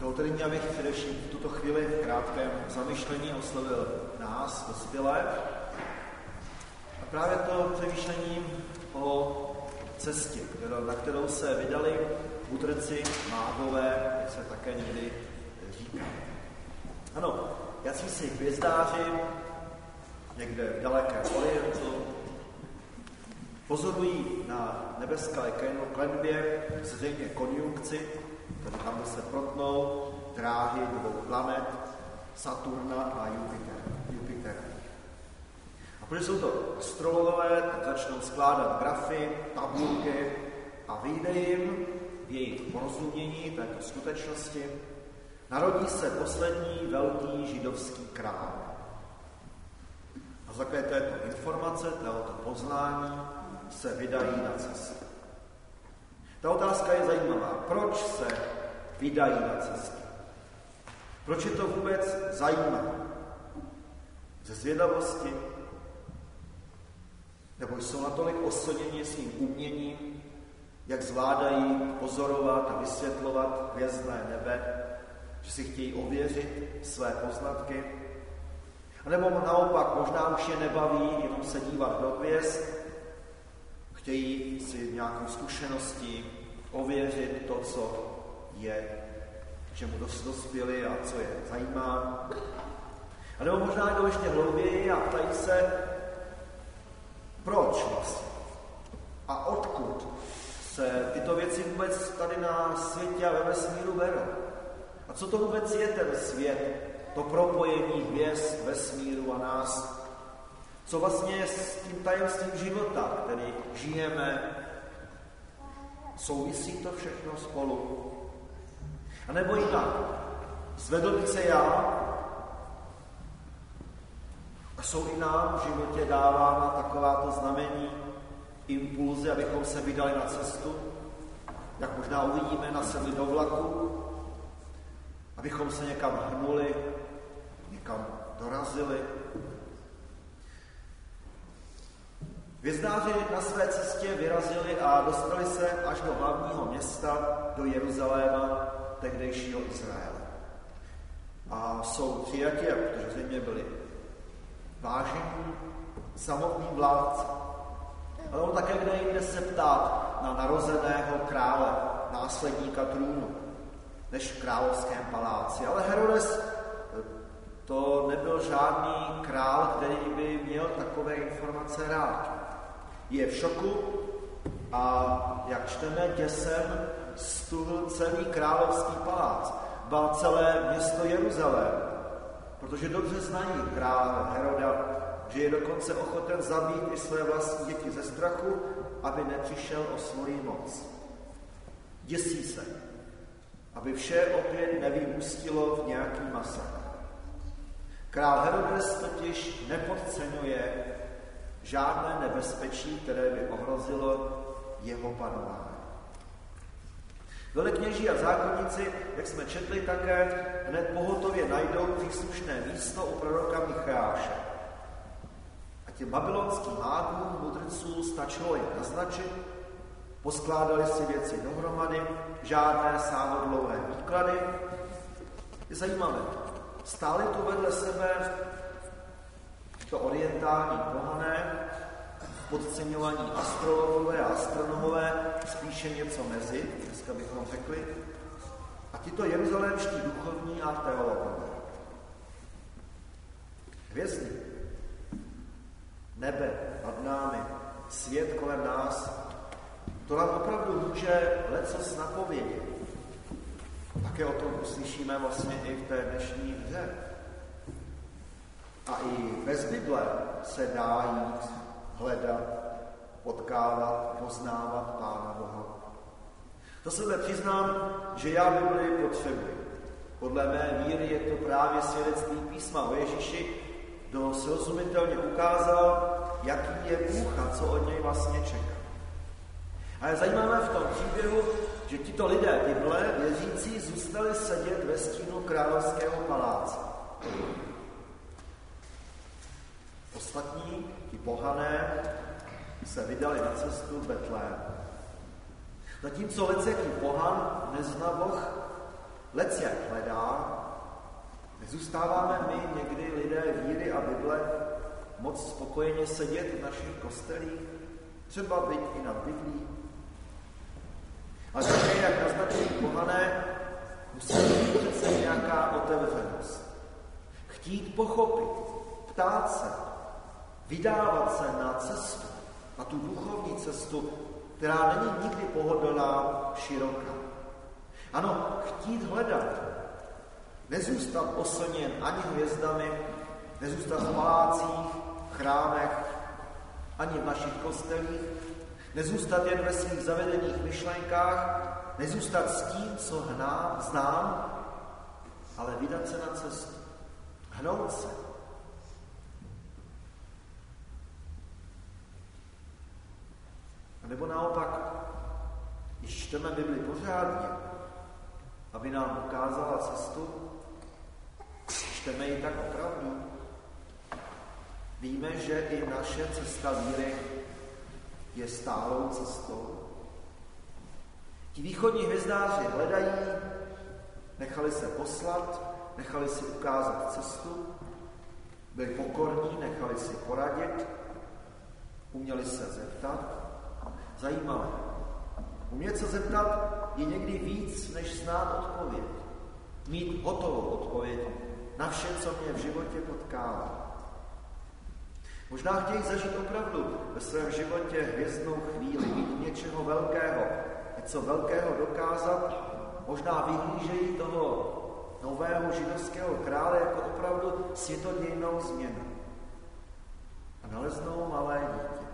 Dovolte mi, abych především v tuto chvíli v krátkém zamyšlení oslovil nás, dospělé. A právě to přemýšlením o cestě, na kterou se vydali mudrci, mágové, jak se také někdy říká. Ano, jací si hvězdáři někde v dalekém orientu pozorují na nebeské klenbě zřejmě konjunkci, tedy tam, kde se protnou dráhy dvou planet Saturna a Jupitera. A protože jsou to astrologové, tak začnou skládat grafy, tabulky a vyjde jim v jejich porozumění této skutečnosti narodí se poslední velký židovský král. A za této informace, tohoto poznání se vydají na cestu. Ta otázka je zajímavá. Proč se vydají na cestu? Proč je to vůbec zajímavé? Ze zvědavosti? Nebo jsou natolik osoděni svým uměním, jak zvládají pozorovat a vysvětlovat hvězdné nebe, že si chtějí ověřit své poznatky? A nebo naopak, možná už je nebaví jenom se dívat do hvězd, chtějí si nějakou zkušeností ověřit to, co je, k čemu dospěli a co je zajímá. A nebo možná jdou ještě hlouběji a ptají se, proč vlastně a odkud se tyto věci vůbec tady na světě a ve vesmíru berou. A co to vůbec je ten svět, to propojení hvězd, vesmíru a nás? Co vlastně je s tím tajemstvím života, který žijeme? Souvisí to všechno spolu? A nebo jinak, zvedl bych se já a jsou i nám v životě dávána takováto znamení, impulzy, abychom se vydali na cestu, jak možná uvidíme, nasedli do vlaku, abychom se někam hnuli, někam dorazili. Hvězdáři na své cestě vyrazili a dostali se až do hlavního města, do Jeruzaléma, tehdejšího Izraele. A jsou přijati, protože zřejmě byli vážení, samotným vládcem. Ale on také kde jinde se ptát na narozeného krále, následníka trůnu, než v královském paláci. Ale Herodes to nebyl žádný král, který by měl takové informace rád. Je v šoku a, jak čteme, děsem stuhl celý královský palác, bál celé město Jeruzalém, protože dobře znají krále Heroda, že je dokonce ochoten zabít i své vlastní děti ze strachu, aby nepřišel o svoji moc. Děsí se, aby vše opět nevyústilo v nějaký masakr. Král Herodes totiž nepodceňuje žádné nebezpečí, které by ohrozilo jeho panování. Velekněží a zákonníci, jak jsme četli také, hned pohotově najdou příslušné místo u proroka Micheáše. A těm babylonským mágům, mudrcům stačilo jen naznačit, poskládali si věci dohromady, žádné sáhodlouhé výklady. Je zajímavé, stáli tu vedle sebe to orientální pohané, podceňovaní astrologové a astronomové, spíše něco mezi, dneska bychom řekli, a tito jeruzalémští duchovní a teologové. Hvězdy, nebe nad námi, svět kolem nás, to nám opravdu může lecos napovědět. Také o tom uslyšíme vlastně i v té dnešní hře. A i bez Bible se dá jít, hledat, potkávat, poznávat Pána Boha. To sebe přiznám, že já Bibli potřebuji. Podle mé víry je to právě svědectví písma o Ježíši, kdo srozumitelně ukázal, jaký je Bůh a co od něj vlastně čeká. A je zajímavé v tom příběhu, že tito lidé Bible věřící zůstali sedět ve stínu královského paláce. Ostatní, ti pohané, se vydali na cestu Betlém. Zatímco leceký pohan nezná Boh, lecjak hledá, nezůstáváme my někdy lidé víry a Bible moc spokojeně sedět v našich kostelích, třeba byť i nad Biblí. Ale také, jak naznačují pohané, musí být přece nějaká otevřenost. Chtít pochopit, ptát se, vydávat se na cestu, na tu duchovní cestu, která není nikdy pohodlná, široká. Ano, chtít hledat, nezůstat oslněn ani hvězdami, nezůstat v palácích, chrámech, ani v našich kostelích, nezůstat jen ve svých zavedených myšlenkách, nezůstat s tím, co znám, ale vydat se na cestu, hnout se. A nebo naopak, když čteme Bibli pořádně, aby nám ukázala cestu, čteme ji tak opravdu. Víme, že i naše cesta víry je stálou cestou. Ti východní hvězdáři hledají, nechali se poslat, nechali si ukázat cestu, byli pokorní, nechali si poradit, uměli se zeptat. Zajímavé. Umět se zeptat je někdy víc, než znát odpověď. Mít hotovou odpověď na vše, co mě v životě potkává. Možná chtějí zažít opravdu ve svém životě hvězdnou chvíli, mít něčeho velkého, něco velkého dokázat, možná vyhlížejí toho nového židovského krále jako opravdu světodějnou změnu. A naleznou malé dítě.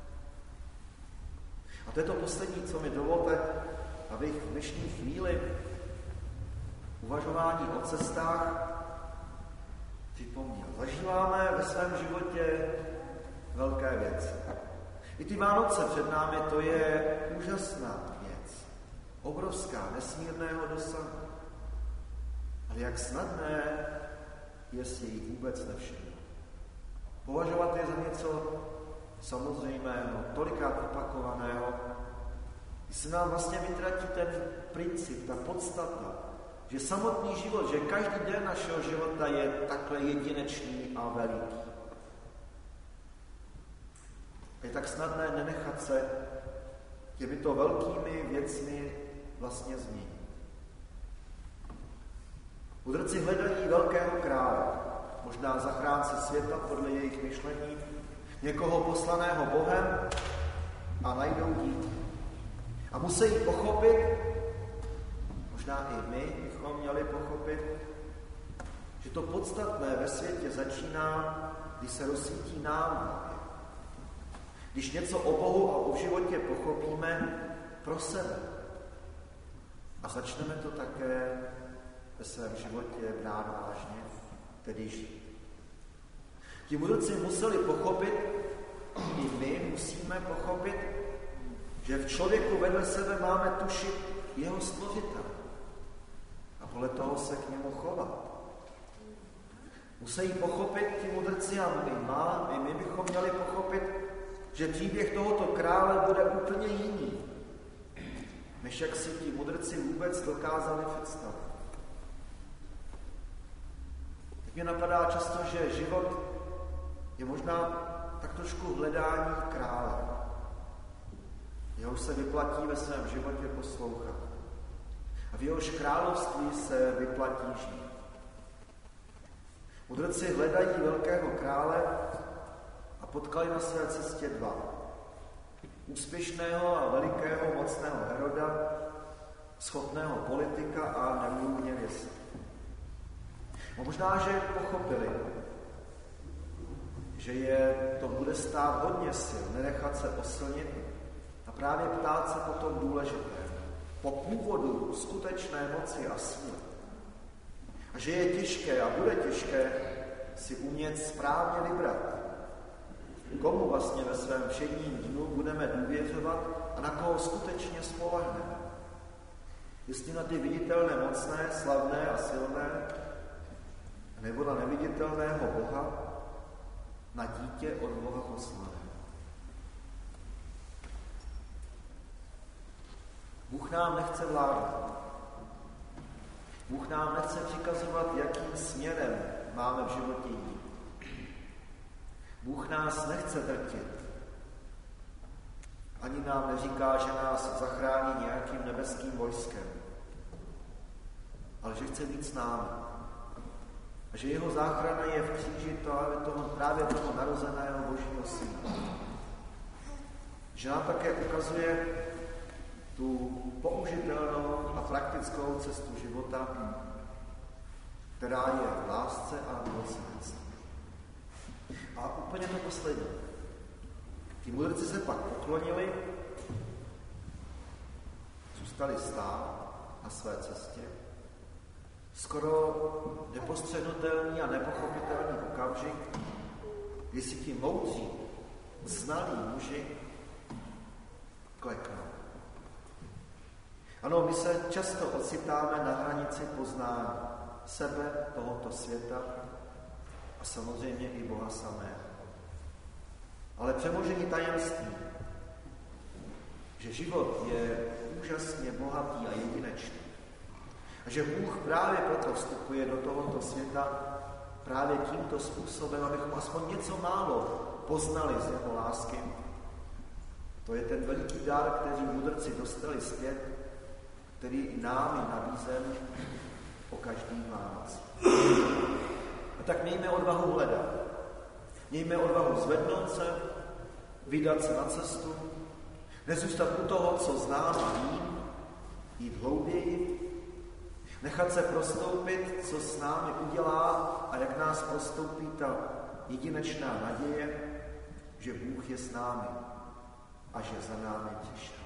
A to je to poslední, co mi dovolte, abych v dnešní chvíli uvažování o cestách připomněl. Zažíváme ve svém životě velké věci. I ty Vánoce před námi, to je úžasná věc. Obrovská, nesmírného dosahu. Ale jak snadné je si ji vůbec nevšimnout. Považovat je za něco samozřejmého, tolikrát opakovaného, když se nám vlastně vytratí ten princip, ta podstata, že samotný život, že každý den našeho života je takhle jedinečný a veliký. Je tak snadné nenechat se těmito velkými věcmi vlastně změnit. Mudrci hledají velkého krále, možná zachránce světa podle jejich myšlení, někoho poslaného Bohem a najdou dítě. A musí pochopit, možná i my bychom měli pochopit, že to podstatné ve světě začíná, když se rozsvítí nám. Když něco o Bohu a o životě pochopíme pro sebe. A začneme to také ve svém životě brát vážně, tedy žít. Ti mudrci museli pochopit, i my musíme pochopit, že v člověku vedle sebe máme tušit jeho stvořitele a podle toho se k němu chovat. Musí pochopit ti mudrci a i my bychom měli pochopit, že příběh tohoto krále bude úplně jiný, než jak si ti mudrci vůbec dokázali představit. Tak mě napadá často, že život je možná tak trošku hledání krále. Jehož se vyplatí ve svém životě poslouchat. A v jehož království se vyplatí žít. Mudrci hledají velkého krále a potkali na své cestě dva. Úspěšného a velikého mocného Heroda, schopného politika a nemluvně nevěsty. A možná, že pochopili, že je to bude stát hodně sil, nenechat se oslnit a právě ptát se po tom důležitém, po původu skutečné moci a síly. A že je těžké a bude těžké si umět správně vybrat, komu vlastně ve svém všedním dnu budeme důvěřovat a na koho skutečně spolehneme. Jestli na ty viditelné, mocné, slavné a silné, nebo na neviditelného Boha, na dítě od Boha poslané. Bůh nám nechce vládnout. Bůh nám nechce přikazovat, jakým směrem máme v životě jít. Bůh nás nechce drtit. Ani nám neříká, že nás zachrání nějakým nebeským vojskem, ale že chce být s námi. A že jeho záchrana je v kříži právě toho narozeného Božího syna. Že nám také ukazuje tu použitelnou a praktickou cestu života, která je v lásce a milosedenství. A úplně to poslední. Ti mudrci se pak poklonili, zůstali stát na své cestě. Skoro nepostřehnutelný a nepochopitelný okamžik, kdy si ti moudří, znalí muži kleknou. Ano, my se často ocitáme na hranici poznání sebe, tohoto světa a samozřejmě i Boha samého. Ale přemožení tajemství, že život je úžasně bohatý a jedinečný a že Bůh právě proto vstupuje do tohoto světa právě tímto způsobem, abychom aspoň něco málo poznali z jeho lásky. To je ten veliký dar, který mudrci dostali zpět, který i nám je nabízen o každý Vánoc. A tak mějme odvahu hledat. Mějme odvahu zvednout se, vydat se na cestu, nezůstat u toho, co znám a vím, jít hlouběji, nechat se prostoupit, co s námi udělá a jak nás prostoupí ta jedinečná naděje, že Bůh je s námi a že za námi přišel.